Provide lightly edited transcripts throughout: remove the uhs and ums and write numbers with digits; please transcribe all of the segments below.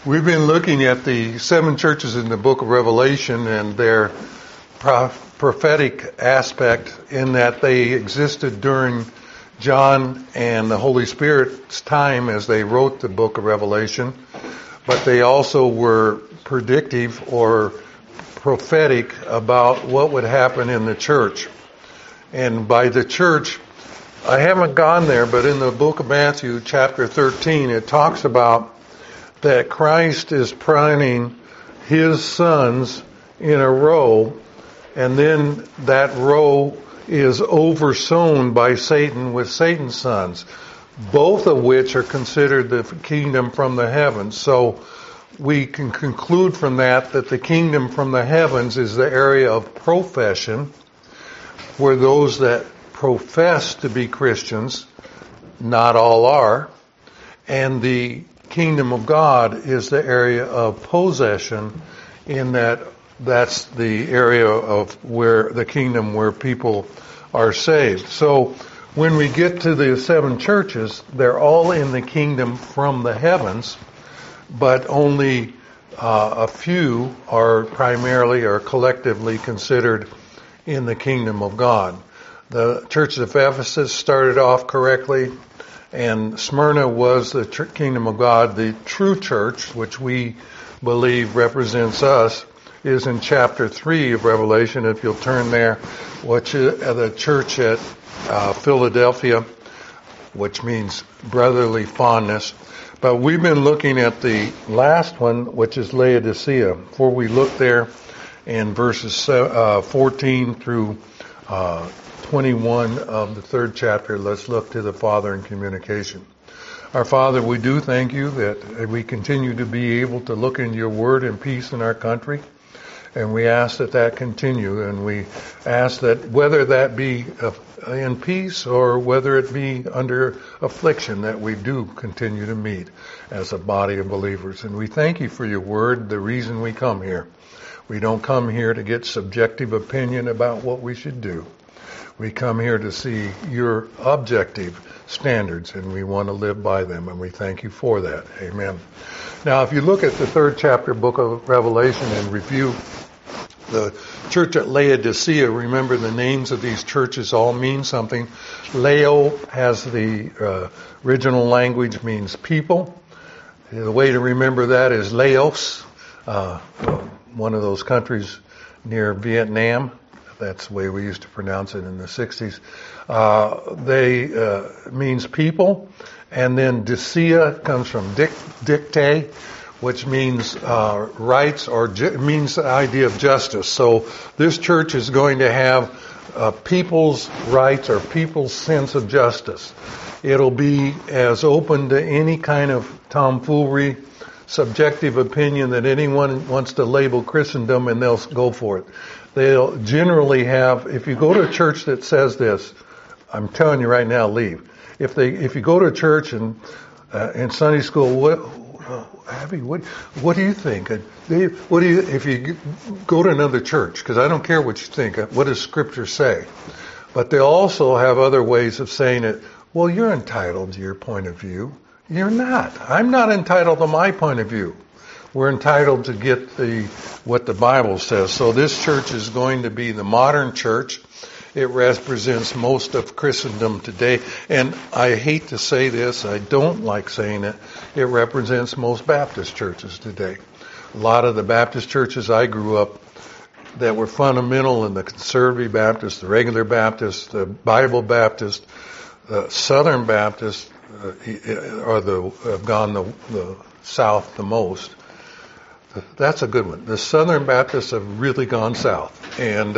We've been looking at the seven churches in the book of Revelation and their prophetic aspect in that they existed during John and the Holy Spirit's time as they wrote the book of Revelation, but they also were predictive or prophetic about what would happen in the church. And by the church, I haven't gone there, but in the book of Matthew, chapter 13, it talks about that Christ is planting His sons in a row, and then that row is oversown by Satan with Satan's sons, both of which are considered the kingdom from the heavens. So we can conclude from that the kingdom from the heavens is the area of profession, where those that profess to be Christians, not all are, and the kingdom of God is the area of possession, in that that's the area of where the kingdom where people are saved. So when we get to the seven churches, they're all in the kingdom from the heavens, but only a few are primarily or collectively considered in the kingdom of God. The church of Ephesus started off correctly, and Smyrna was the kingdom of God. The true church, which we believe represents us, is in chapter 3 of Revelation. If you'll turn there, which is the church at Philadelphia, which means brotherly fondness. But we've been looking at the last one, which is Laodicea. Before we look there in verses 14 through 21 of the third chapter, let's look to the Father in communication. Our Father, we do thank you that we continue to be able to look into your word in peace in our country. And we ask that continue. And we ask that whether that be in peace or whether it be under affliction, that we do continue to meet as a body of believers. And we thank you for your word, the reason we come here. We don't come here to get subjective opinion about what we should do. We come here to see your objective standards, and we want to live by them, and we thank you for that. Amen. Now, if you look at the third chapter, book of Revelation, and review the church at Laodicea, remember the names of these churches all mean something. Lao has the original language means people. The way to remember that is Laos, one of those countries near Vietnam. That's the way we used to pronounce it in the 60s. They means people, and then Dicea comes from dicte, which means rights, or means the idea of justice. So this church is going to have people's rights or people's sense of justice. It'll be as open to any kind of tomfoolery, subjective opinion that anyone wants to label Christendom, and they'll go for it. They'll generally have, if you go to a church that says this, I'm telling you right now, leave. If you go to a church and in Sunday school, Abby, what do you think? If you go to another church, because I don't care what you think, what does Scripture say? But they also have other ways of saying it. Well, you're entitled to your point of view. You're not. I'm not entitled to my point of view. We're entitled to get what the Bible says. So this church is going to be the modern church. It represents most of Christendom today. And I hate to say this, I don't like saying it, it represents most Baptist churches today. A lot of the Baptist churches I grew up that were fundamental in the Conservative Baptist, the Regular Baptist, the Bible Baptist, Southern Baptist, have gone the south the most. That's a good one. The Southern Baptists have really gone south, and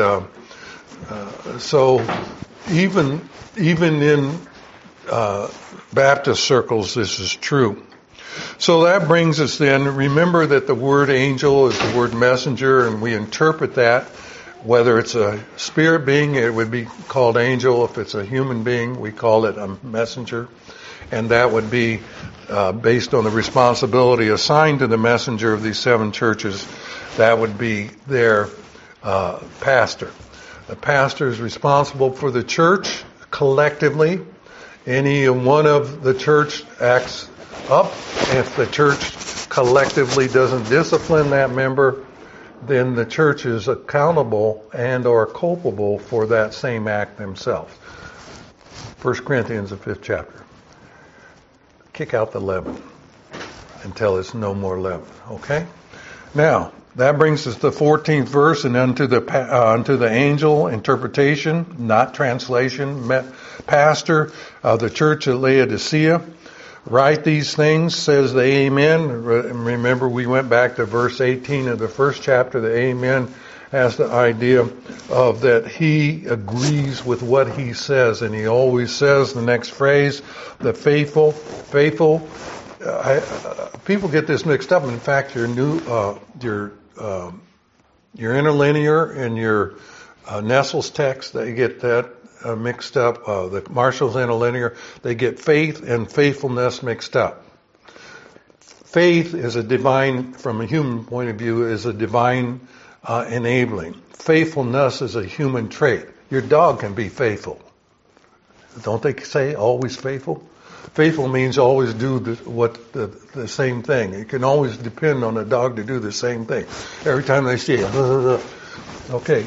so even in Baptist circles, this is true. So that brings us then. Remember that the word angel is the word messenger, and we interpret that. Whether it's a spirit being, it would be called angel. If it's a human being, we call it a messenger. And that would be based on the responsibility assigned to the messenger of these seven churches. That would be their pastor. The pastor is responsible for the church collectively. Any one of the church acts up. If the church collectively doesn't discipline that member, then the church is accountable and or culpable for that same act themselves. 1 Corinthians, the 5th chapter. Kick out the leaven until it's no more leaven. Okay? Now, that brings us to the 14th verse, and unto the angel interpretation, not translation, pastor of the church at Laodicea, write these things, says the Amen. Remember, we went back to verse 18 of the first chapter. The Amen has the idea of that he agrees with what he says, and he always says the next phrase, the faithful. People get this mixed up. In fact, your interlinear and your Nestle's text, they get that mixed up. The Marshall's interlinear, they get faith and faithfulness mixed up. Faith is a divine, from a human point of view, is a divine enabling. Faithfulness is a human trait. Your dog can be faithful. Don't they say always faithful? Faithful means always do the same thing. You can always depend on a dog to do the same thing. Every time they see it. Okay.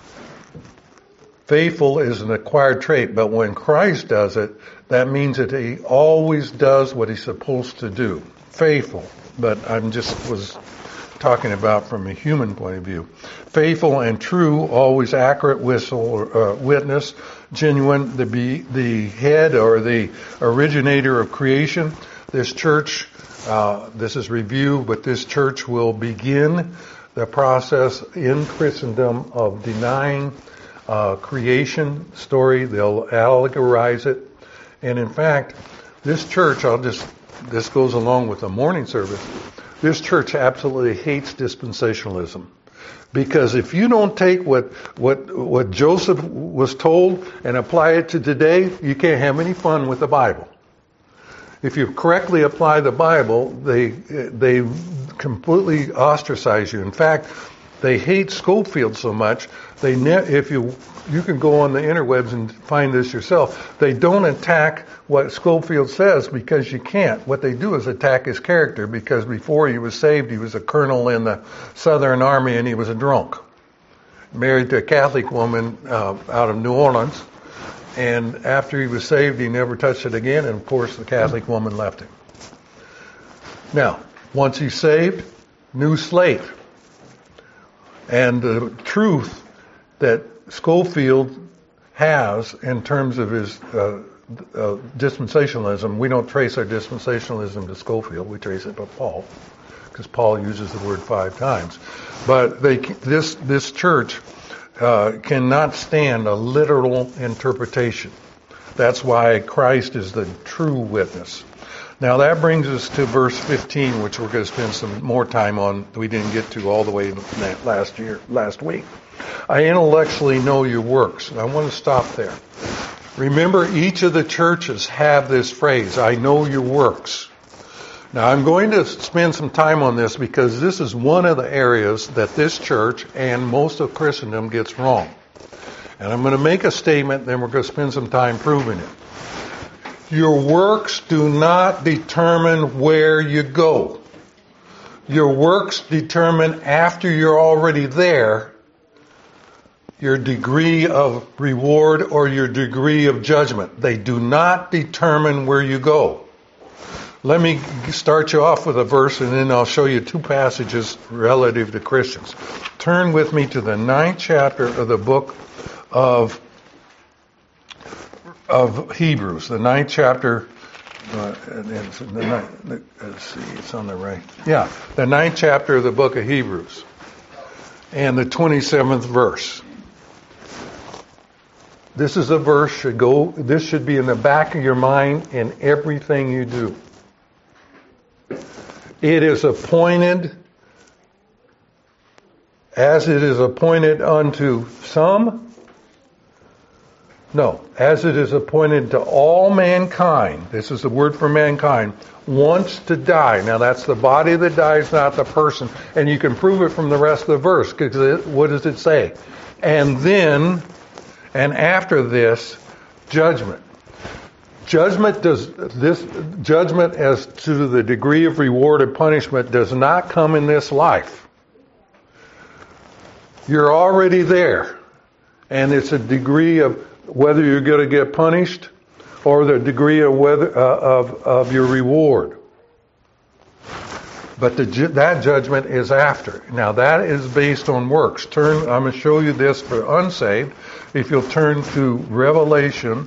Faithful is an acquired trait, but when Christ does it, that means that he always does what he's supposed to do. Faithful. But I was talking about from a human point of view. Faithful and true, always accurate witness, genuine, the head or the originator of creation. This church, this is review, but this church will begin the process in Christendom of denying creation story. They'll allegorize it. And in fact, this church, this goes along with the morning service, this church absolutely hates dispensationalism. Because if you don't take what Joseph was told and apply it to today, you can't have any fun with the Bible. If you correctly apply the Bible, they completely ostracize you. In fact, they hate Schofield so much. If you can go on the interwebs and find this yourself. They don't attack what Schofield says because you can't. What they do is attack his character, because before he was saved, he was a colonel in the Southern Army and he was a drunk. Married to a Catholic woman out of New Orleans. And after he was saved, he never touched it again. And of course, the Catholic woman left him. Now, once he's saved, new slate. And the truth that Schofield has in terms of his dispensationalism, we don't trace our dispensationalism to Schofield, we trace it to Paul, because Paul uses the word 5 times. But this church cannot stand a literal interpretation. That's why Christ is the true witness. Now that brings us to verse 15, which we're going to spend some more time on. We didn't get to all the way last week. I intellectually know your works. And I want to stop there. Remember, each of the churches have this phrase, I know your works. Now I'm going to spend some time on this because this is one of the areas that this church and most of Christendom gets wrong. And I'm going to make a statement, then we're going to spend some time proving it. Your works do not determine where you go. Your works determine, after you're already there, your degree of reward or your degree of judgment. They do not determine where you go. Let me start you off with a verse, and then I'll show you 2 passages relative to Christians. Turn with me to the 9th chapter of the book of Hebrews, the 9th chapter. Let's see, it's on the right. Yeah, the 9th chapter of the book of Hebrews, and the 27th verse. This is a verse this should be in the back of your mind in everything you do. It is appointed, as it is appointed unto some. No, as it is appointed to all mankind, this is the word for mankind, once to die. Now that's the body that dies, not the person. And you can prove it from the rest of the verse, because what does it say? And then, and after this, judgment. Judgment as to the degree of reward and punishment does not come in this life. You're already there. And it's a degree of whether you're going to get punished or the degree of of your reward. But that judgment is after. Now that is based on works. I'm going to show you this for unsaved. If you'll turn to Revelation,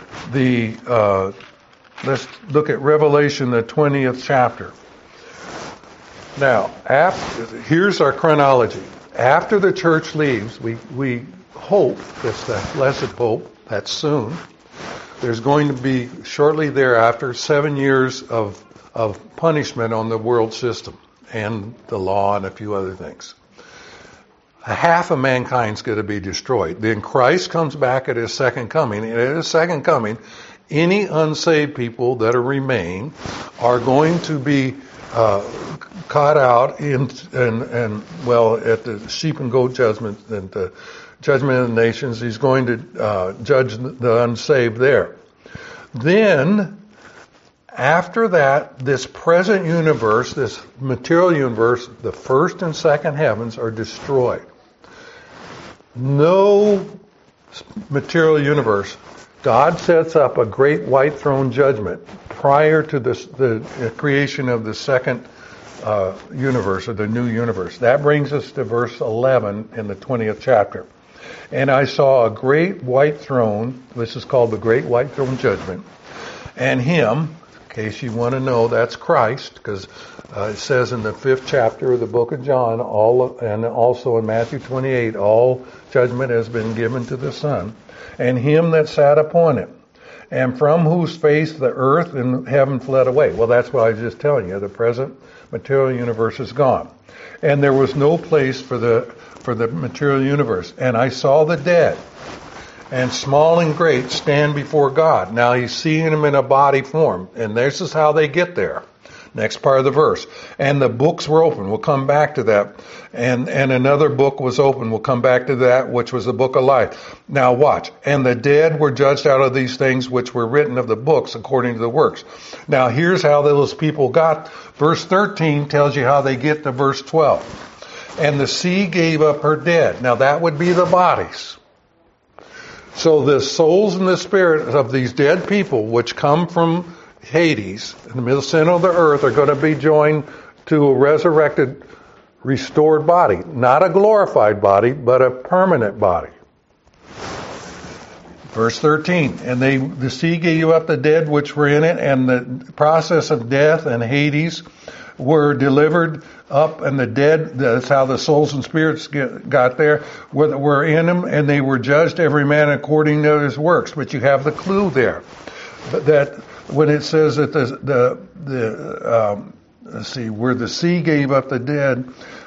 let's look at Revelation, the 20th chapter. Now, here's our chronology. After the church leaves, we hope, it's that blessed hope, that's soon, there's going to be shortly thereafter 7 years of punishment on the world system and the law and a few other things. Half of mankind's going to be destroyed. Then Christ comes back at His second coming. And at His second coming, any unsaved people that remain are going to be caught out at the sheep and goat judgment and the judgment of the nations. He's going to judge the unsaved there. Then, after that, this present universe, this material universe, the first and second heavens are destroyed. No material universe. God sets up a great white throne judgment prior to the creation of the second universe, or the new universe. That brings us to verse 11 in the 20th chapter. And I saw a great white throne, this is called the great white throne judgment, and Him, in case you want to know, that's Christ, because it says in the 5th chapter of the book of John, and also in Matthew 28, all judgment has been given to the Son, and Him that sat upon it, and from whose face the earth and heaven fled away. Well, that's what I was just telling you. The present material universe is gone. And there was no place for the material universe. And I saw the dead, and small and great, stand before God. Now He's seeing them in a body form, and this is how they get there. Next part of the verse. And the books were open. We'll come back to that. And another book was open. We'll come back to that, which was the book of life. Now watch. And the dead were judged out of these things which were written of the books according to the works. Now here's how those people got. Verse 13 tells you how they get to verse 12. And the sea gave up her dead. Now that would be the bodies. So the souls and the spirit of these dead people, which come from Hades, in the middle center of the earth, are going to be joined to a resurrected, restored body. Not a glorified body, but a permanent body. Verse 13, and the sea gave up the dead which were in it, and the process of death and Hades were delivered up, and the dead, that's how the souls and spirits got there, were in them, and they were judged every man according to his works. But you have the clue there. That when it says that let's see, where the sea gave up the dead,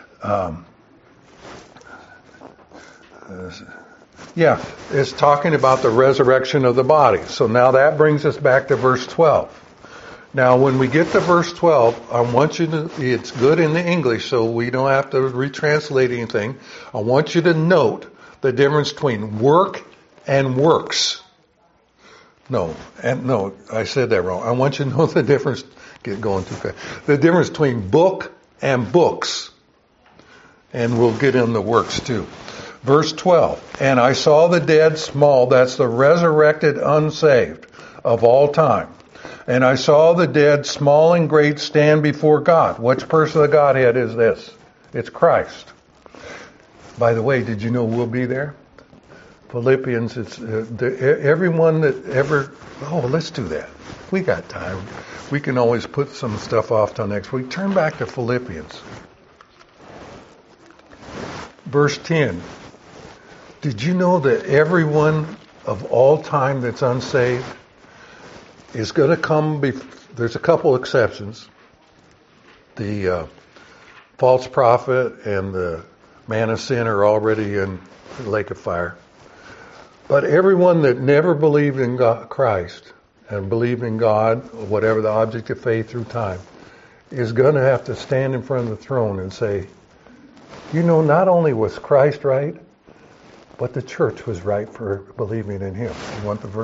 it's talking about the resurrection of the body. So now that brings us back to verse 12. Now when we get to verse 12, I want you to, it's good in the English, so we don't have to retranslate anything. I want you to note the difference between work and works. No, I said that wrong. I want you to know the difference, get going too fast. The difference between book and books. And we'll get in the works too. Verse 12, and I saw the dead small, that's the resurrected unsaved of all time. And I saw the dead small and great stand before God. Which person of the Godhead is this? It's Christ. By the way, did you know we'll be there? Philippians, it's everyone that ever, let's do that. We got time. We can always put some stuff off till next week. Turn back to Philippians. Verse 10. Did you know that everyone of all time that's unsaved is going to come, there's a couple exceptions. The false prophet and the man of sin are already in the lake of fire. But everyone that never believed in Christ and believed in God, or whatever the object of faith through time, is going to have to stand in front of the throne and say, you know, not only was Christ right, but the church was right for believing in Him. You want the verse?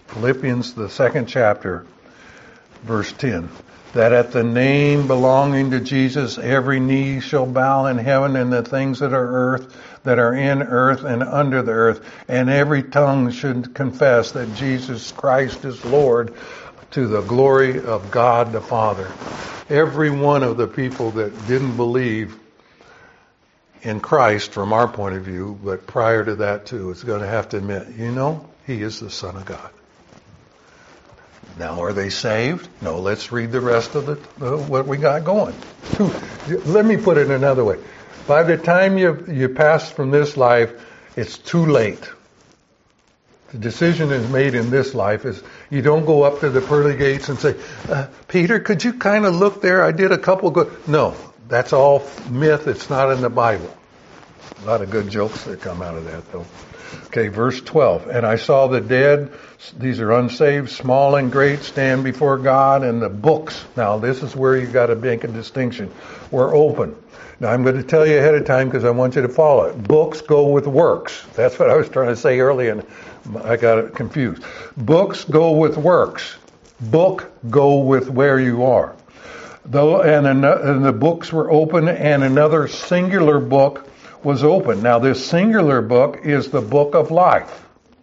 Philippians, the 2nd chapter, verse 10. That at the name belonging to Jesus, every knee shall bow in heaven and the things that are earth, that are in earth and under the earth, and every tongue should confess that Jesus Christ is Lord, to the glory of God the Father. Every one of the people that didn't believe in Christ from our point of view, but prior to that too, is going to have to admit, He is the Son of God. Now, are they saved? No, let's read the rest of what we got going. Let me put it another way. By the time you pass from this life, it's too late. The decision is made in this life. Is you don't go up to the pearly gates and say, Peter, could you kind of look there? I did a couple good. No, that's all myth. It's not in the Bible. A lot of good jokes that come out of that, though. Okay, verse 12. And I saw the dead, these are unsaved, small and great, stand before God, and the books. Now, this is where you got to make a distinction. Were open. Now, I'm going to tell you ahead of time because I want you to follow it. Books go with works. That's what I was trying to say earlier, and I got it confused. Books go with works. Book go with where you are. And the books were open, and another singular book was open. Now, this singular book is the book of life.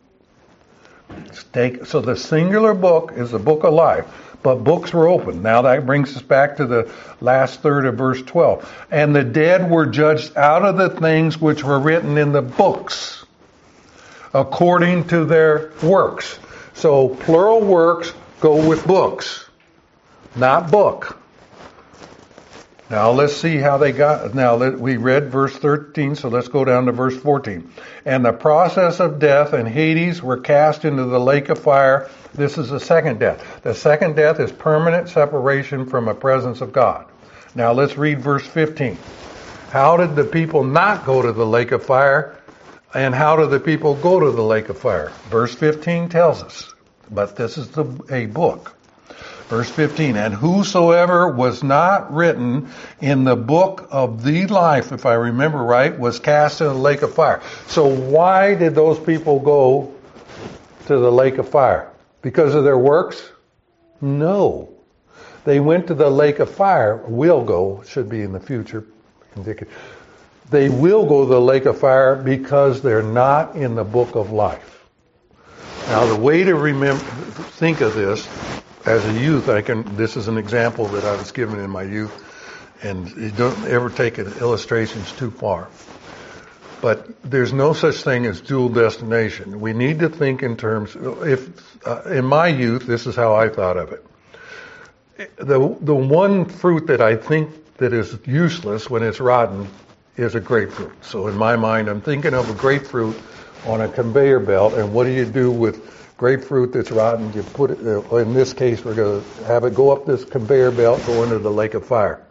So the singular book is the book of life, but books were open. Now that brings us back to the last third of verse 12. And the dead were judged out of the things which were written in the books, according to their works. So plural works go with books, not book. Now let's see how they got. Now we read verse 13, so let's go down to verse 14. And the process of death and Hades were cast into the lake of fire. This is the second death. The second death is permanent separation from the presence of God. Now let's read verse 15. How did the people not go to the lake of fire? And how do the people go to the lake of fire? Verse 15 tells us, but this is a book. Verse 15, and whosoever was not written in the book of the life, if I remember right, was cast in the lake of fire. So why did those people go to the lake of fire? Because of their works? No. They went to the lake of fire, will go, should be in the future. They will go to the lake of fire because they're not in the book of life. Now the way to think of this, as a youth, this is an example that I was given in my youth, and you don't ever take illustrations too far. But there's no such thing as dual destination. We need to think in terms, in my youth, this is how I thought of it. The one fruit that I think that is useless when it's rotten is a grapefruit. So in my mind, I'm thinking of a grapefruit on a conveyor belt, and what do you do with grapefruit that's rotten? You put it, in this case, we're going to have it go up this conveyor belt, go into the lake of fire.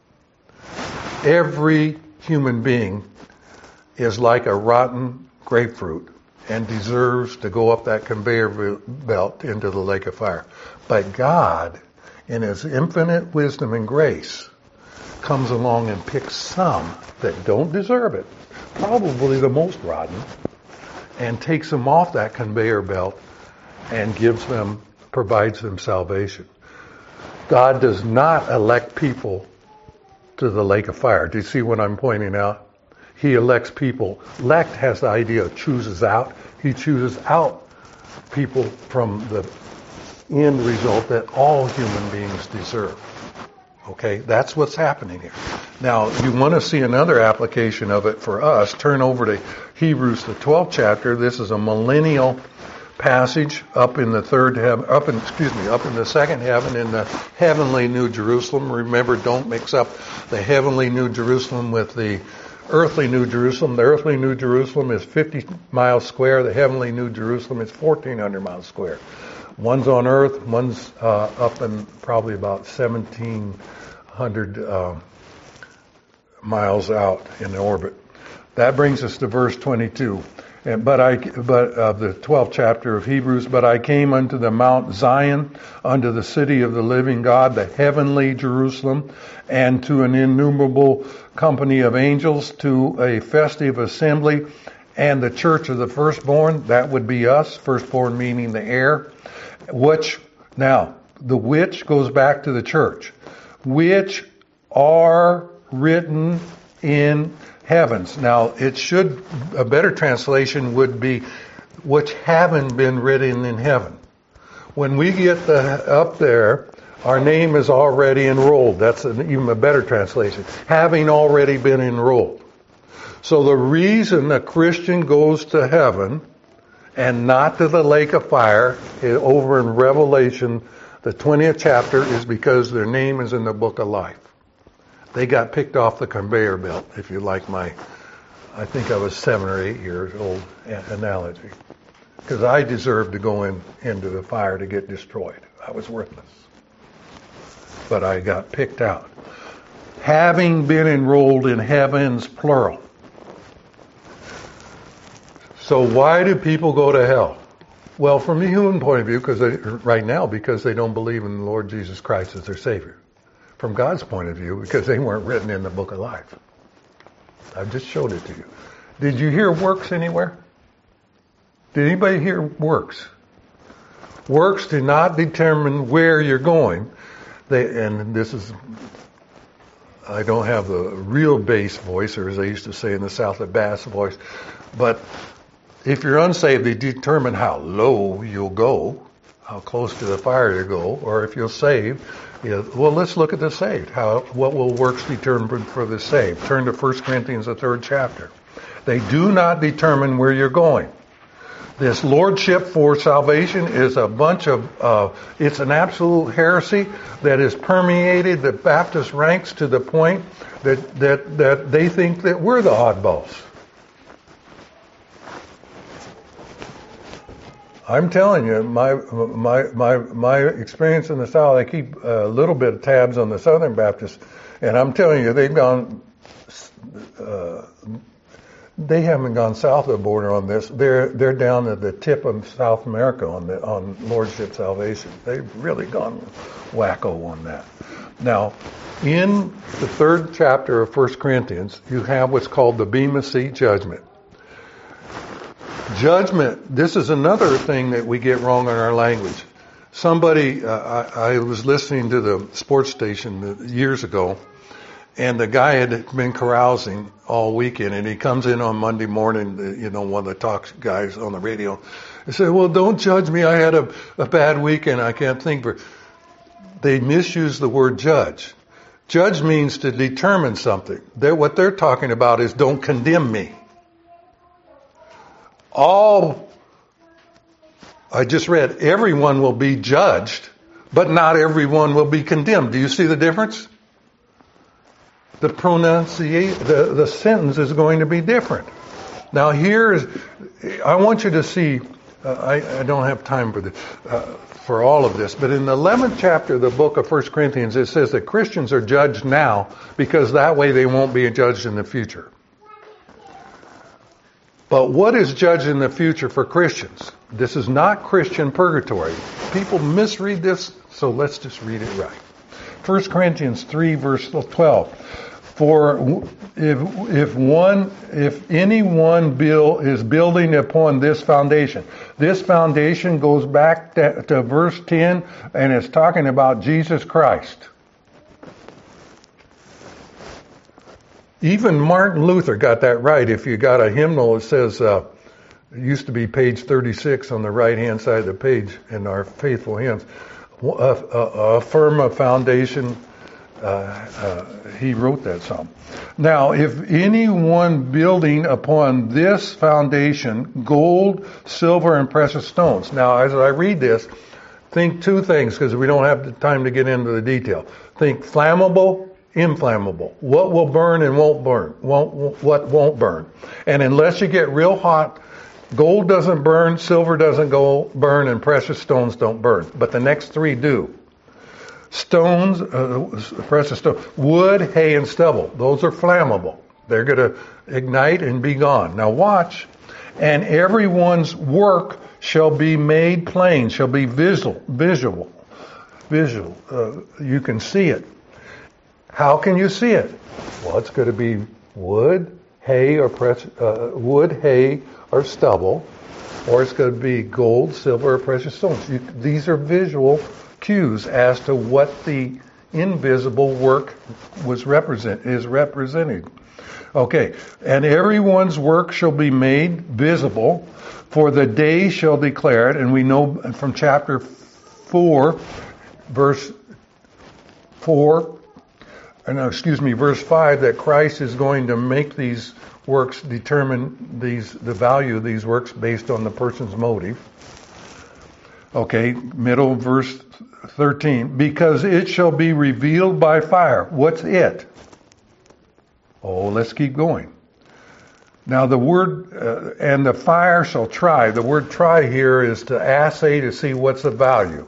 Every human being is like a rotten grapefruit and deserves to go up that conveyor belt into the lake of fire. But God, in His infinite wisdom and grace, comes along and picks some that don't deserve it, probably the most rotten, and takes them off that conveyor belt and provides them salvation. God does not elect people to the lake of fire. Do you see what I'm pointing out? He elects people. Elect has the idea of chooses out. He chooses out people from the end result that all human beings deserve. Okay, that's what's happening here. Now, you want to see another application of it for us. Turn over to Hebrews, the 12th chapter. This is a millennial passage up in the second heaven in the heavenly New Jerusalem. Remember, don't mix up the heavenly New Jerusalem with the earthly New Jerusalem. The earthly New Jerusalem is 50 miles square. The heavenly New Jerusalem is 1,400 miles square. One's on earth, one's up in probably about 1,700 miles out in the orbit. That brings us to verse 22. But of the 12th chapter of Hebrews, but I came unto the Mount Zion, unto the city of the living God, the heavenly Jerusalem, and to an innumerable company of angels, to a festive assembly, and the church of the firstborn, that would be us, firstborn meaning the heir, now, the which goes back to the church, which are written in heavens. Now, a better translation would be, which haven't been written in heaven. When we get up there, our name is already enrolled. That's even a better translation. Having already been enrolled. So the reason a Christian goes to heaven and not to the lake of fire over in Revelation, the 20th chapter, is because their name is in the book of life. They got picked off the conveyor belt, if you like I think I was 7 or 8 years old analogy. Because I deserved to go into the fire to get destroyed. I was worthless. But I got picked out. Having been enrolled in heavens, plural. So why do people go to hell? Well, from the human point of view, because they don't believe in the Lord Jesus Christ as their Savior. From God's point of view, because they weren't written in the book of life. I've just showed it to you. Did you hear works anywhere? Did anybody hear works? Works do not determine where you're going. I don't have the real bass voice, or as they used to say in the South, the bass voice, but if you're unsaved, they determine how low you'll go, how close to the fire you go, or if you're saved. Well, let's look at the saved. What will works determine for the saved? Turn to 1 Corinthians, the 3rd chapter. They do not determine where you're going. This lordship for salvation is a bunch of, it's an absolute heresy that has permeated the Baptist ranks to the point that they think that we're the oddballs. I'm telling you, my experience in the South, I keep a little bit of tabs on the Southern Baptists, and I'm telling you, they've gone, they haven't gone south of the border on this. They're down at the tip of South America on Lordship salvation. They've really gone wacko on that. Now, in the 3rd chapter of 1 Corinthians, you have what's called the Bema Seat judgment. Judgment, this is another thing that we get wrong in our language. Somebody, I was listening to the sports station years ago, and the guy had been carousing all weekend, and he comes in on Monday morning, one of the talk guys on the radio. He said, well, don't judge me. I had a bad weekend. I can't think. They misuse the word judge. Judge means to determine something. What they're talking about is don't condemn me. I just read, everyone will be judged, but not everyone will be condemned. Do you see the difference? The pronunciation, the sentence is going to be different. Now I want you to see, I don't have time for all of this, but in the 11th chapter of the book of 1 Corinthians, it says that Christians are judged now because that way they won't be judged in the future. But what is judged in the future for Christians? This is not Christian purgatory. People misread this, so let's just read it right. 1 Corinthians 3 verse 12. For if anyone is building upon this foundation goes back to verse 10, and it's talking about Jesus Christ. Even Martin Luther got that right. If you got a hymnal, it says, it used to be page 36 on the right-hand side of the page in our faithful hymns, a firm foundation. He wrote that song. Now, if anyone building upon this foundation, gold, silver, and precious stones. Now, as I read this, think two things, because we don't have the time to get into the detail. Think flammable, inflammable. What will burn and won't burn. What won't burn. And unless you get real hot, gold doesn't burn, silver doesn't burn, and precious stones don't burn. But the next three do. Stones, precious stone, wood, hay, and stubble. Those are flammable. They're going to ignite and be gone. Now watch. And everyone's work shall be made plain, shall be visual. You can see it. How can you see it? Well, it's going to be wood, hay or wood, hay, or stubble, or it's going to be gold, silver, or precious stones. These are visual cues as to what the invisible work is represented. Okay, and everyone's work shall be made visible, for the day shall declare it. And we know from chapter 4, verse 5, that Christ is going to make these works, determine the value of these works based on the person's motive. Okay, middle verse 13. Because it shall be revealed by fire. What's it? Oh, let's keep going. Now the word, and the fire shall try. The word try here is to assay, to see what's the value.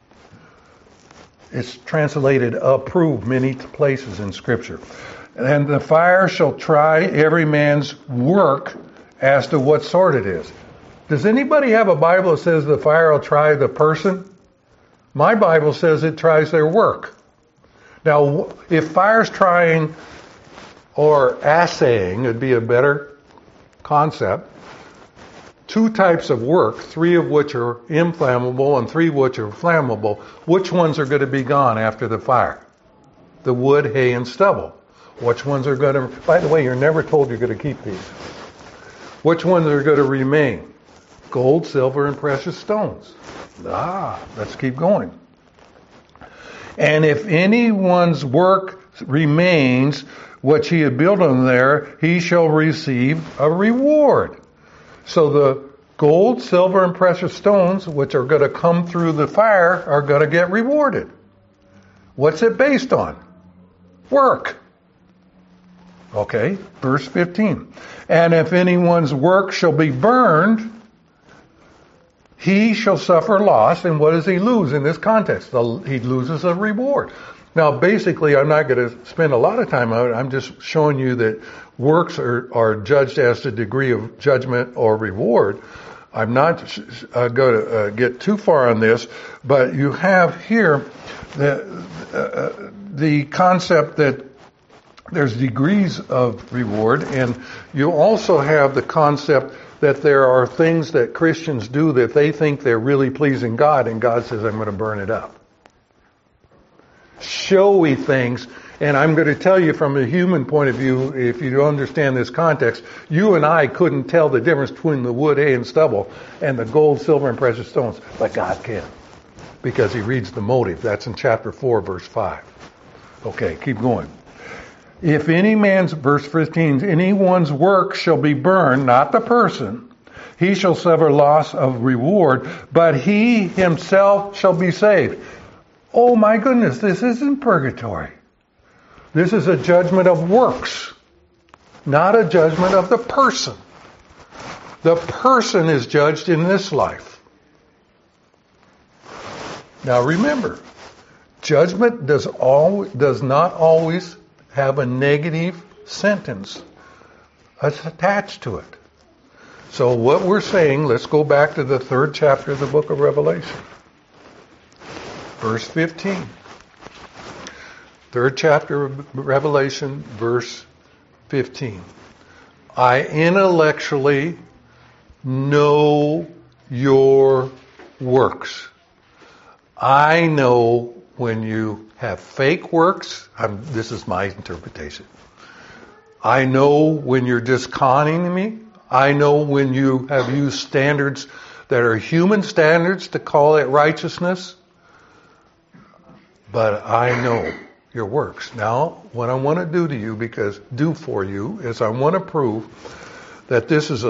It's translated approve many places in Scripture. And the fire shall try every man's work as to what sort it is. Does anybody have a Bible that says the fire will try the person? My Bible says it tries their work. Now, if fire's trying or assaying, it'd be a better concept. 2 types of work, 3 of which are inflammable and 3 of which are flammable. Which ones are going to be gone after the fire? The wood, hay, and stubble. Which ones are going to... By the way, you're never told you're going to keep these. Which ones are going to remain? Gold, silver, and precious stones. Let's keep going. And if anyone's work remains, what he had built on there, he shall receive a reward. So the gold, silver, and precious stones, which are going to come through the fire, are going to get rewarded. What's it based on? Work. Okay, verse 15. And if anyone's work shall be burned, he shall suffer loss. And what does he lose in this context? He loses a reward. Now, basically, I'm not going to spend a lot of time on it. I'm just showing you that works are judged as to degree of judgment or reward. I'm not going to get too far on this, but you have here the concept that there's degrees of reward, and you also have the concept that there are things that Christians do that they think they're really pleasing God, and God says, I'm going to burn it up. Showy things, and I'm going to tell you from a human point of view, if you don't understand this context, you and I couldn't tell the difference between the wood, hay, and stubble and the gold, silver, and precious stones, but God can, because He reads the motive. That's in chapter 4, verse 5. Okay, keep going. If any man's, verse 15, anyone's work shall be burned, not the person, he shall suffer loss of reward, but he himself shall be saved. Oh my goodness, this isn't purgatory. This is a judgment of works, not a judgment of the person. The person is judged in this life. Now remember, judgment does not always have a negative sentence attached to it. So what we're saying, let's go back to the 3rd chapter of the book of Revelation. Verse 15. 3rd chapter of Revelation, verse 15. I intellectually know your works. I know when you have fake works. This is my interpretation. I know when you're just conning me. I know when you have used standards that are human standards to call it righteousness. But I know your works. Now, what I want to do for you is I want to prove that this is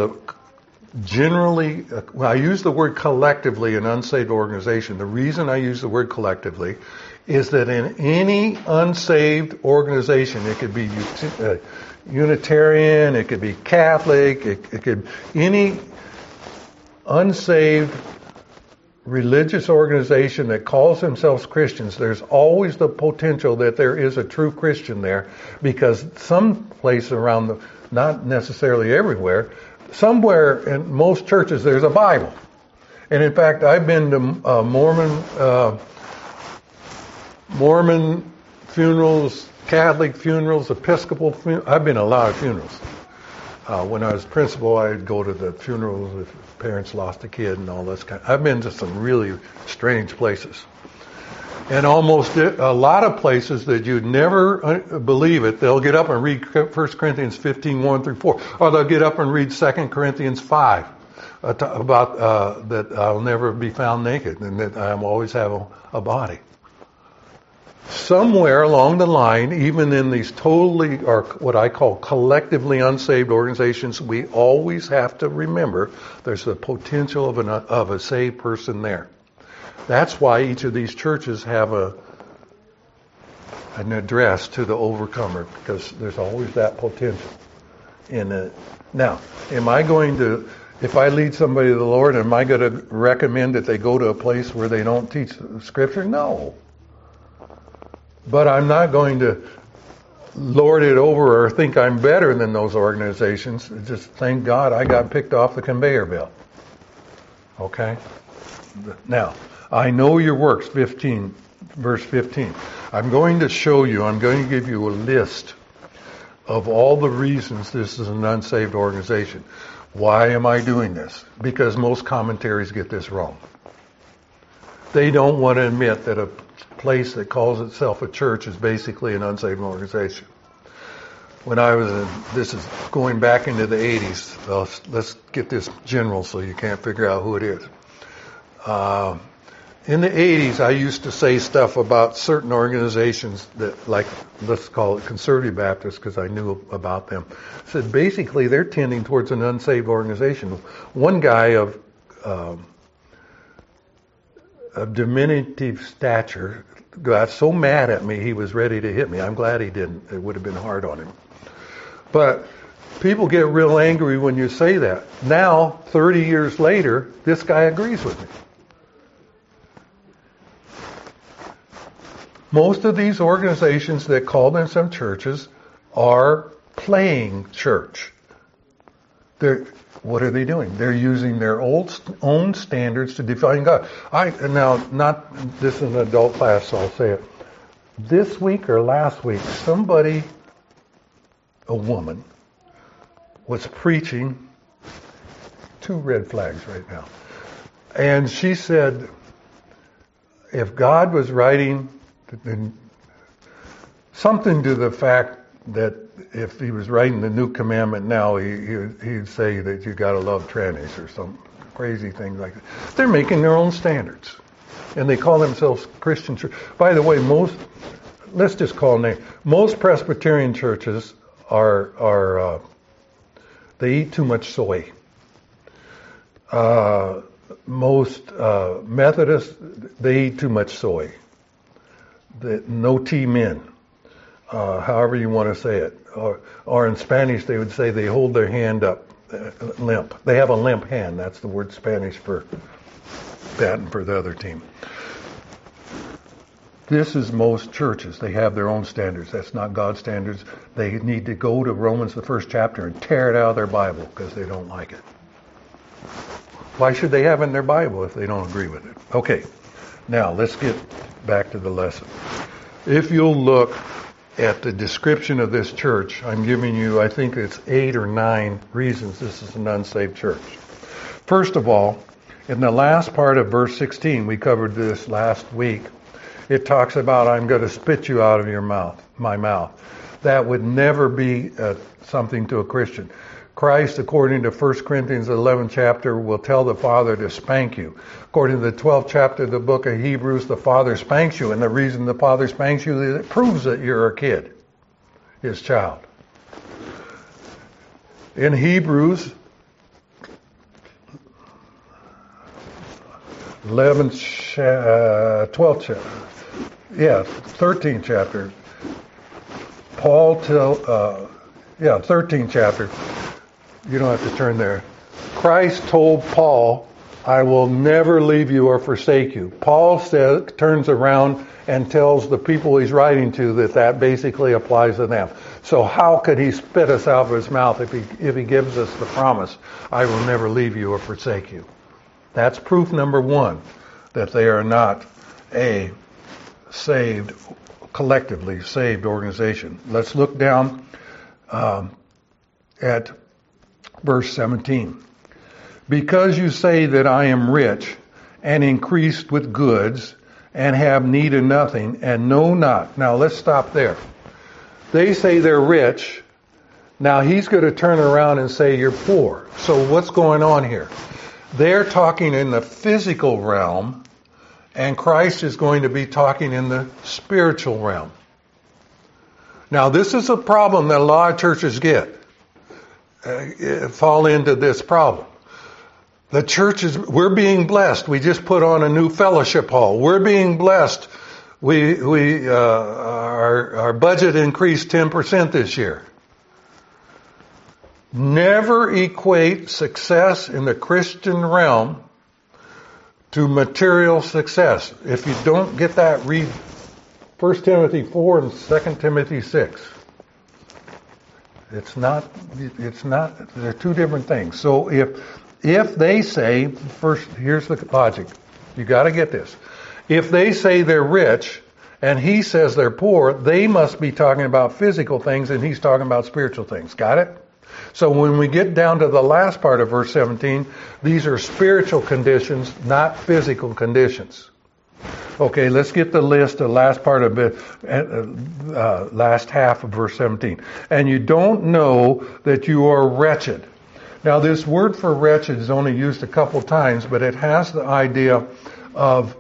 when I use the word collectively in unsaved organization, the reason I use the word collectively is that in any unsaved organization, it could be Unitarian, it could be Catholic, it could any unsaved religious organization that calls themselves Christians, there's always the potential that there is a true Christian there, because some place around not necessarily everywhere, somewhere in most churches there's a Bible. And in fact, I've been to Mormon funerals, Catholic funerals, Episcopal funerals. I've been to a lot of funerals. When I was principal, I'd go to the funerals if parents lost a kid and all this kind. I've been to some really strange places. And almost a lot of places that you'd never believe it, they'll get up and read 1 Corinthians 15, 1 through 4. Or they'll get up and read 2 Corinthians 5 about that I'll never be found naked and that I always have a body. Somewhere along the line, even in these totally, or what I call collectively unsaved organizations, we always have to remember there's the potential of a saved person there. That's why each of these churches have an address to the overcomer, because there's always that potential in it. Now, am I going to, if I lead somebody to the Lord, am I going to recommend that they go to a place where they don't teach Scripture? No. But I'm not going to lord it over or think I'm better than those organizations. Just thank God I got picked off the conveyor belt. Okay? Now, I know your works, verse 15. I'm going to show you, I'm going to give you a list of all the reasons this is an unsaved organization. Why am I doing this? Because most commentaries get this wrong. They don't want to admit that a place that calls itself a church is basically an unsaved organization. When I was this is going back into the 80s. Let's get this general so you can't figure out who it is. In the 80s, I used to say stuff about certain organizations that, like, let's call it Conservative Baptists, because I knew about them. I said basically they're tending towards an unsaved organization. One guy of diminutive stature got so mad at me he was ready to hit me. I'm glad he didn't. It would have been hard on him. But people get real angry when you say that. Now, 30 years later, this guy agrees with me. Most of these organizations that call themselves churches are playing church. What are they doing? They're using their own standards to define God. This is an adult class, so I'll say it. This week or last week, a woman, was preaching, 2 red flags right now. And she said, if God was writing something to the fact that if he was writing the new commandment now, he'd say that you got to love trannies or some crazy thing like that. They're making their own standards, and they call themselves Christian church. By the way, let's just call name. Most Presbyterian churches they eat too much soy. Most Methodists, they eat too much soy. No tea men. However you want to say it. Or in Spanish they would say they hold their hand up limp. They have a limp hand. That's the word Spanish for that and for the other team. This is most churches. They have their own standards. That's not God's standards. They need to go to Romans, the 1st chapter, and tear it out of their Bible because they don't like it. Why should they have it in their Bible if they don't agree with it? Okay, now let's get back to the lesson. If you'll look at the description of this church, I'm giving you, I think it's 8 or 9 reasons this is an unsaved church. First of all, in the last part of verse 16, we covered this last week, it talks about, I'm going to spit you out of my mouth. That would never be something to a Christian. Christ, according to 1 Corinthians 11th chapter, will tell the Father to spank you. According to the 12th chapter of the book of Hebrews, the Father spanks you. And the reason the Father spanks you is it proves that you're a kid, his child. In Hebrews 13th chapter, 13th chapter, you don't have to turn there. Christ told Paul, I will never leave you or forsake you. Paul turns around and tells the people he's writing to that basically applies to them. So how could he spit us out of his mouth if he gives us the promise, I will never leave you or forsake you? That's proof number 1 that they are not a collectively saved organization. Let's look down at Verse 17. Because you say that I am rich and increased with goods and have need of nothing and know not. Now let's stop there. They say they're rich. Now he's going to turn around and say you're poor. So what's going on here? They're talking in the physical realm, and Christ is going to be talking in the spiritual realm. Now this is a problem that a lot of churches get. Fall into this problem. The churches, we're being blessed. We just put on a new fellowship hall. We're being blessed. Our budget increased 10% this year. Never equate success in the Christian realm to material success. If you don't get that, read 1 Timothy 4 and 2 Timothy 6. It's not, they're two different things. So if they say, first, here's the logic. You got to get this. If they say they're rich and he says they're poor, they must be talking about physical things and he's talking about spiritual things. Got it? So when we get down to the last part of verse 17, these are spiritual conditions, not physical conditions. Okay, let's get the list, the last part of it, last half of verse 17. And you don't know that you are wretched. Now this word for wretched is only used a couple times, but it has the idea of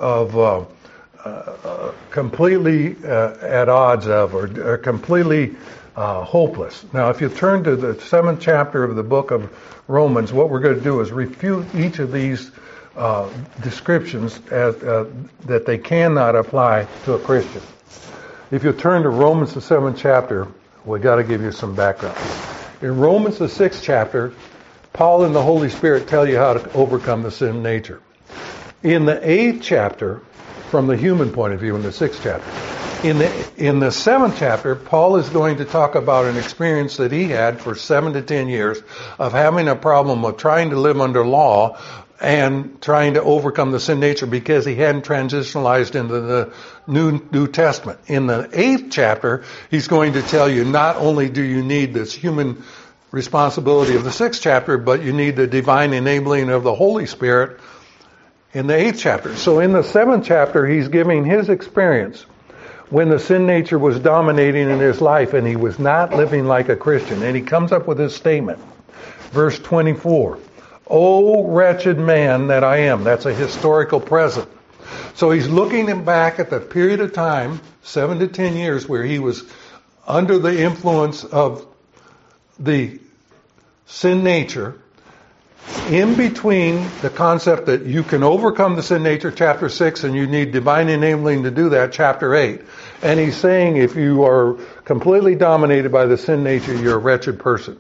completely at odds of, or completely hopeless. Now if you turn to the 7th chapter of the book of Romans, what we're going to do is refute each of these descriptions as, that they cannot apply to a Christian. If you turn to Romans the 7th chapter, we got to give you some background. In Romans the 6th chapter, Paul and the Holy Spirit tell you how to overcome the sin nature. In the 8th chapter, from the human point of view, in the 6th chapter, in the 7th chapter, Paul is going to talk about an experience that he had for 7 to 10 years of having a problem of trying to live under law and trying to overcome the sin nature because he hadn't transitionalized into the New Testament. In the 8th chapter, he's going to tell you not only do you need this human responsibility of the 6th chapter, but you need the divine enabling of the Holy Spirit in the 8th chapter. So in the 7th chapter, he's giving his experience when the sin nature was dominating in his life and he was not living like a Christian. And he comes up with this statement. Verse 24. O wretched man that I am. That's a historical present. So he's looking back at the period of time, 7 to 10 years, where he was under the influence of the sin nature, in between the concept that you can overcome the sin nature, chapter 6, and you need divine enabling to do that, chapter 8. And he's saying if you are completely dominated by the sin nature, you're a wretched person.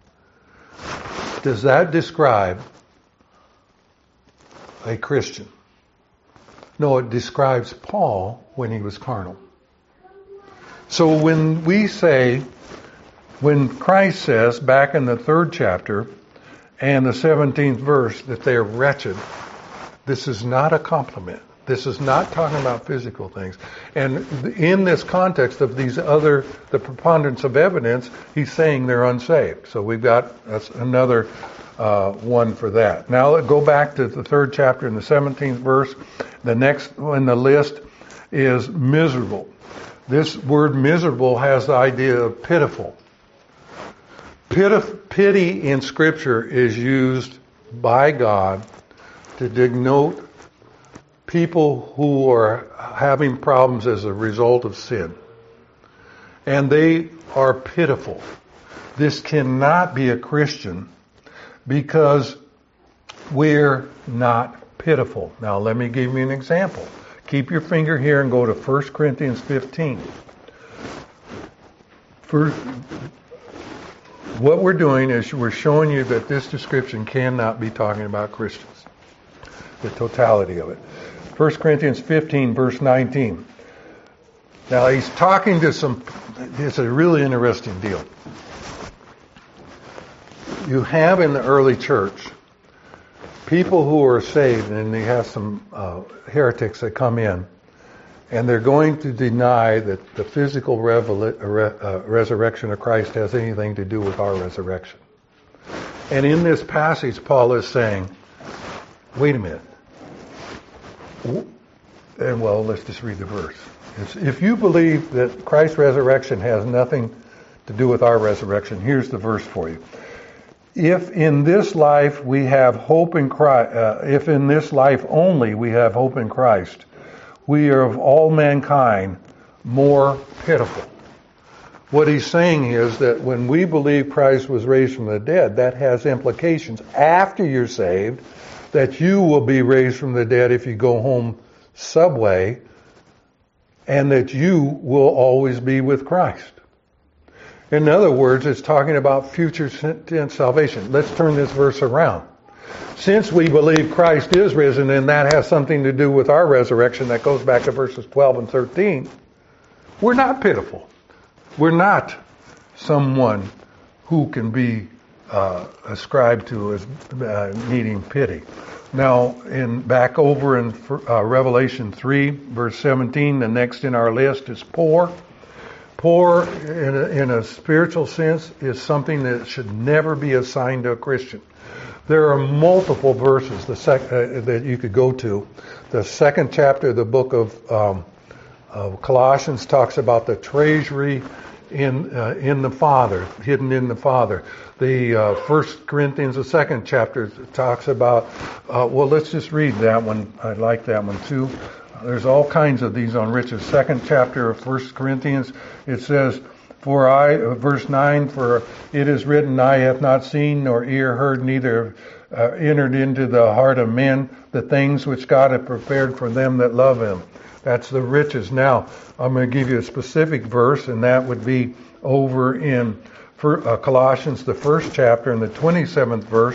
Does that describe a Christian? No, it describes Paul when he was carnal. So when we say, when Christ says back in the 3rd chapter and the 17th verse that they're wretched, this is not a compliment. This is not talking about physical things. And in this context of these other, the preponderance of evidence, he's saying they're unsaved. So we've got, that's another one for that. Now let's go back to the 3rd chapter and the 17th verse. The next in the list is miserable. This word miserable has the idea of pitiful. Pity in Scripture is used by God to denote people who are having problems as a result of sin. And they are pitiful. This cannot be a Christian because we're not pitiful. Now let me give you an example. Keep your finger here and go to 1 Corinthians 15. What we're doing is we're showing you that this description cannot be talking about Christians. The totality of it. 1 Corinthians 15, verse 19. Now he's talking to it's a really interesting deal. You have in the early church people who are saved, and they have some heretics that come in, and they're going to deny that the physical resurrection of Christ has anything to do with our resurrection. And in this passage, Paul is saying, wait a minute. And well, let's just read the verse. If you believe that Christ's resurrection has nothing to do with our resurrection, here's the verse for you. If in this life we have hope in Christ, if in this life only we have hope in Christ, we are of all mankind more pitiful. What he's saying is that when we believe Christ was raised from the dead, that has implications after you're saved, that you will be raised from the dead if you go home subway, and that you will always be with Christ. In other words, it's talking about future tense salvation. Let's turn this verse around. Since we believe Christ is risen, and that has something to do with our resurrection, that goes back to verses 12 and 13, we're not pitiful. We're not someone who can be ascribed to as needing pity. Now, back over in Revelation 3, verse 17, the next in our list is poor. Poor, in a spiritual sense, is something that should never be assigned to a Christian. There are multiple verses that you could go to. The second chapter of the book of Colossians talks about the treasury in the Father, hidden in the Father. The 1 Corinthians, the second chapter, talks about, well, let's just read that one. I like that one too. There's all kinds of these on riches. Second chapter of 1 Corinthians, it says, verse 9, for it is written, eye hath not seen, nor ear heard, neither entered into the heart of men the things which God hath prepared for them that love him. That's the riches. Now, I'm going to give you a specific verse, and that would be over in Colossians, the first chapter, and the 27th verse.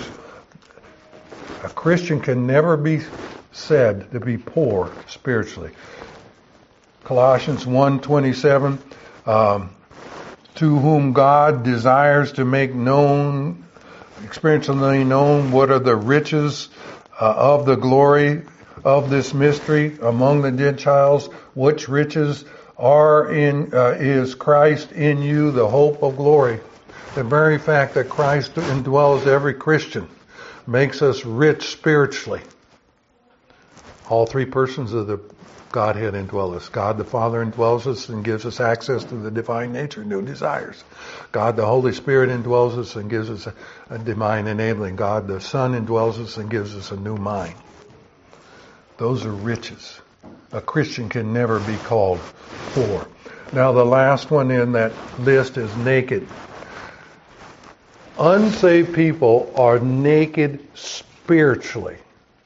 A Christian can never be said to be poor spiritually. Colossians 1:27, to whom God desires to make known, experientially known, what are the riches of the glory of this mystery among the Gentiles, which riches are is Christ in you, the hope of glory. The very fact that Christ indwells every Christian makes us rich spiritually. All three persons of the Godhead indwell us. God the Father indwells us and gives us access to the divine nature, new desires. God the Holy Spirit indwells us and gives us a divine enabling. God the Son indwells us and gives us a new mind. Those are riches. A Christian can never be called poor. Now the last one in that list is naked. Unsaved people are naked spiritually.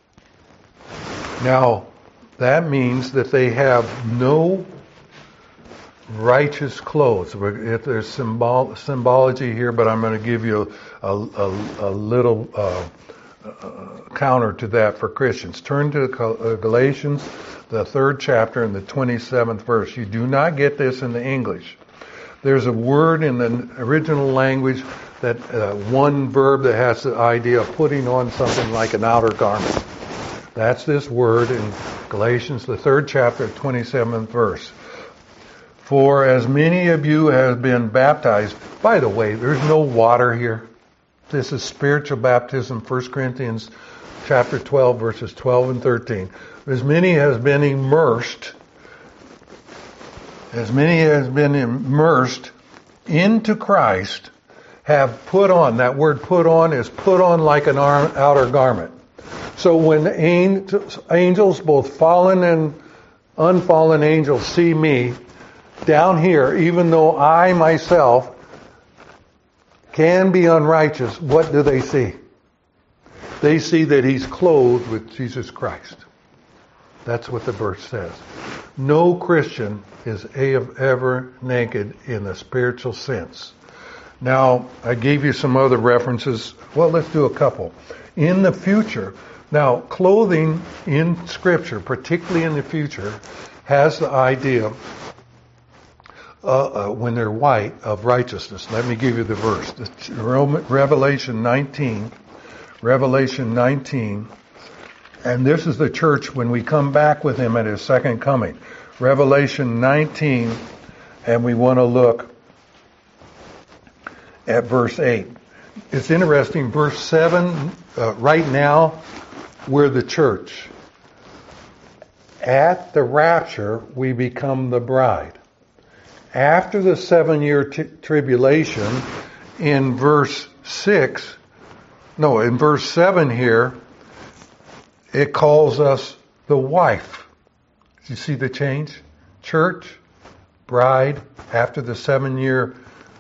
Now, that means that they have no righteous clothes. If there's symbology here, but I'm going to give you a little counter to that for Christians. Turn to Galatians, the 3rd chapter, and the 27th verse. You do not get this in the English. There's a word in the original language, that one verb that has the idea of putting on something like an outer garment. That's this word in Galatians, the 3rd chapter, 27th verse. For as many of you have been baptized, by the way, there's no water here. This is spiritual baptism, 1 Corinthians chapter 12, verses 12 and 13. As many as been immersed into Christ have put on. That word put on is put on like an outer garment. So when angels, both fallen and unfallen angels, see me down here, even though I myself can be unrighteous, what do they see? They see that he's clothed with Jesus Christ. That's what the verse says. No Christian is ever naked in a spiritual sense. Now, I gave you some other references. Well, let's do a couple. In the future, now, clothing in Scripture, particularly in the future, has the idea, when they're white, of righteousness. Let me give you the verse. It's Revelation 19, and this is the church when we come back with him at his second coming. Revelation 19, and we want to look at verse 8. It's interesting, verse 7, right now, we're the church. At the rapture, we become the bride. After the 7-year tribulation, in verse 7 here, it calls us the wife. Do you see the change? Church, bride, after the 7-year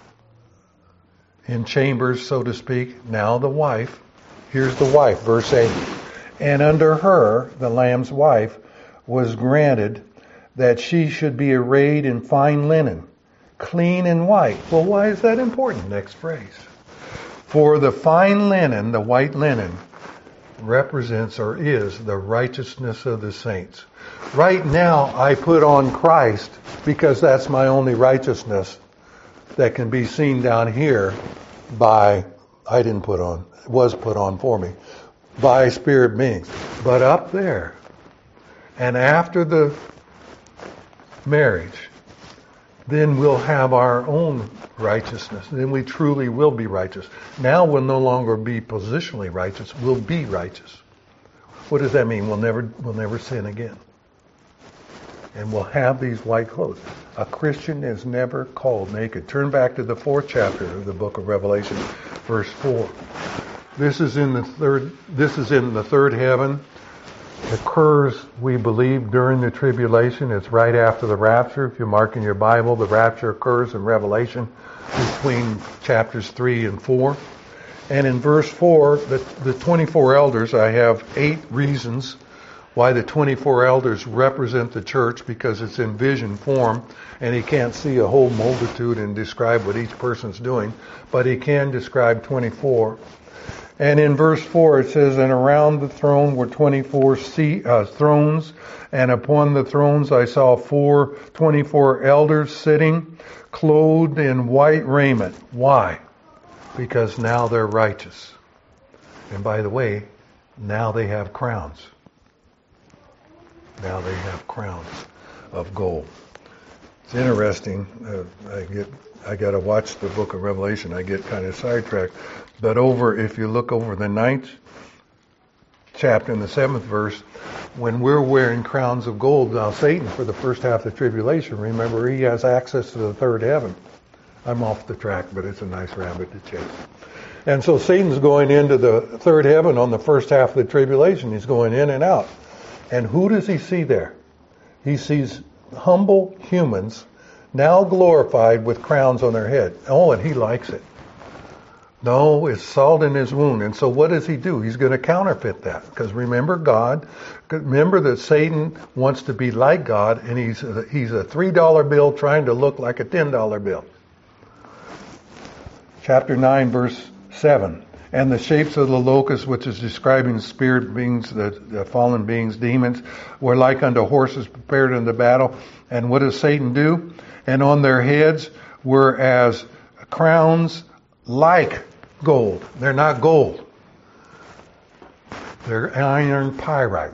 in chambers, so to speak, now the wife. Here's the wife, verse 8. And under her, the Lamb's wife, was granted that she should be arrayed in fine linen, clean and white. Well, why is that important? Next phrase. For the fine linen, the white linen, represents or is the righteousness of the saints. Right now, I put on Christ because that's my only righteousness that can be seen down here was put on for me, by spirit beings. But up there, and after the marriage, then we'll have our own righteousness. Then we truly will be righteous. Now we'll no longer be positionally righteous. We'll be righteous. What does that mean? We'll never sin again. And we'll have these white clothes. A Christian is never called naked. Turn back to the 4th chapter of the book of Revelation, verse 4. This is in the third heaven. It occurs, we believe, during the tribulation. It's right after the rapture. If you mark in your Bible, the rapture occurs in Revelation between chapters 3 and 4. And in verse 4, the 24 elders, I have 8 reasons why the 24 elders represent the church, because it's in vision form, and he can't see a whole multitude and describe what each person's doing, but he can describe 24. And in verse 4 it says, and around the throne were 24 thrones, and upon the thrones I saw 24 elders sitting, clothed in white raiment. Why? Because now they're righteous. And by the way, now they have crowns. Now they have crowns of gold. It's interesting. I got to watch the book of Revelation. I get kind of sidetracked. But if you look over the 9th chapter and the 7th verse, when we're wearing crowns of gold, now Satan, for the first half of the tribulation, remember, he has access to the third heaven. I'm off the track, but it's a nice rabbit to chase. And so Satan's going into the third heaven on the first half of the tribulation. He's going in and out. And who does he see there? He sees humble humans, now glorified with crowns on their head. Oh, and he likes it. No, it's salt in his wound. And so what does he do? He's going to counterfeit that. Because remember that Satan wants to be like God, and he's a $3 bill trying to look like a $10 bill. Chapter 9, verse 7. And the shapes of the locusts, which is describing spirit beings, the fallen beings, demons, were like unto horses prepared unto battle. And what does Satan do? And on their heads were as crowns like gold. They're not gold. They're iron pyrite.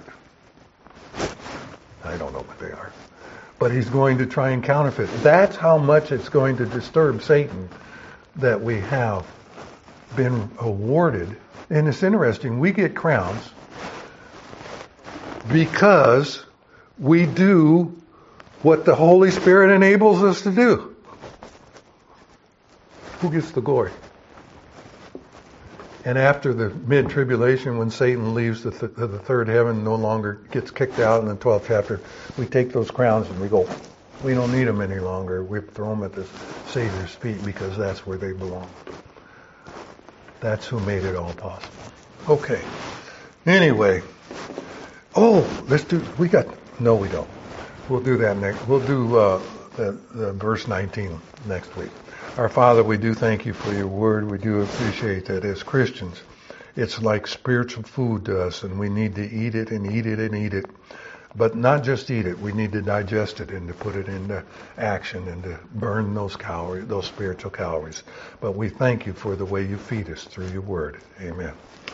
I don't know what they are. But he's going to try and counterfeit. That's how much it's going to disturb Satan that we have been awarded. And it's interesting, we get crowns because we do what the Holy Spirit enables us to do. Who gets the glory? And after the mid-tribulation, when Satan leaves the third heaven, no longer gets kicked out in the 12th chapter, we take those crowns and we go, we don't need them any longer. We throw them at the Savior's feet because that's where they belong. That's who made it all possible. Okay. Anyway. No, we don't. We'll do that next. We'll do the verse 19 next week. Our Father, we do thank you for your word. We do appreciate that as Christians. It's like spiritual food to us, and we need to eat it and eat it and eat it. But not just eat it. We need to digest it and to put it into action and to burn those calories, those spiritual calories. But we thank you for the way you feed us through your word. Amen.